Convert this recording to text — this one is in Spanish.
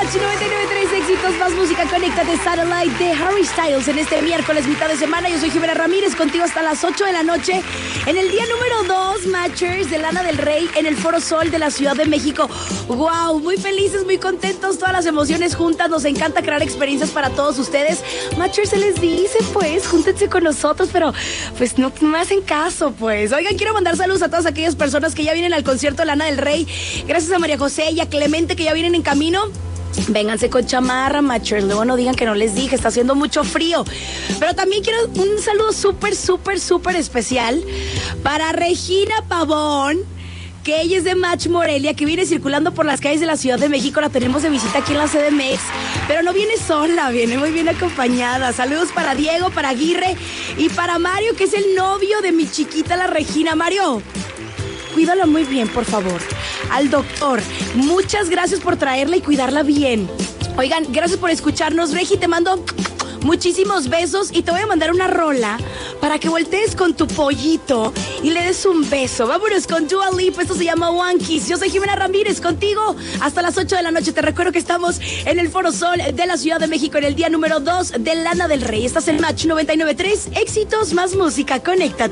Match 99.3 éxitos más música. Conéctate Satellite de Harry Styles en este miércoles, mitad de semana. Yo soy Jimena Ramírez, contigo hasta las 8 de la noche. En el día número 2, Matchers de Lana del Rey en el Foro Sol de la Ciudad de México. ¡Wow! Muy felices, muy contentos, todas las emociones juntas. Nos encanta crear experiencias para todos ustedes. Matchers, se les dice, pues, júntense con nosotros, pero pues no me hacen caso, pues. Oigan, quiero mandar saludos a todas aquellas personas que ya vienen al concierto de Lana del Rey. Gracias a María José y a Clemente que ya vienen en camino. Vénganse con chamarra, Matchers. Luego no digan que no les dije, está haciendo mucho frío. Pero también quiero un saludo súper especial para Regina Pavón, que ella es de Match Morelia, que viene circulando por las calles de la Ciudad de México. La tenemos de visita aquí en la CDMX, pero no viene sola, viene muy bien acompañada. Saludos para Diego, para Aguirre y para Mario, que es el novio de mi chiquita, la Regina. Mario, cuídala muy bien, por favor. Al doctor, muchas gracias por traerla y cuidarla bien. Oigan, gracias por escucharnos. Regi, te mando muchísimos besos y te voy a mandar una rola para que voltees con tu pollito y le des un beso. Vámonos con Dua Lipa, esto se llama One Kiss. Yo soy Jimena Ramírez, contigo hasta las 8 de la noche. Te recuerdo que estamos en el Foro Sol de la Ciudad de México en el día número 2 de Lana del Rey. Estás en Match 99.3, éxitos más música. Conéctate.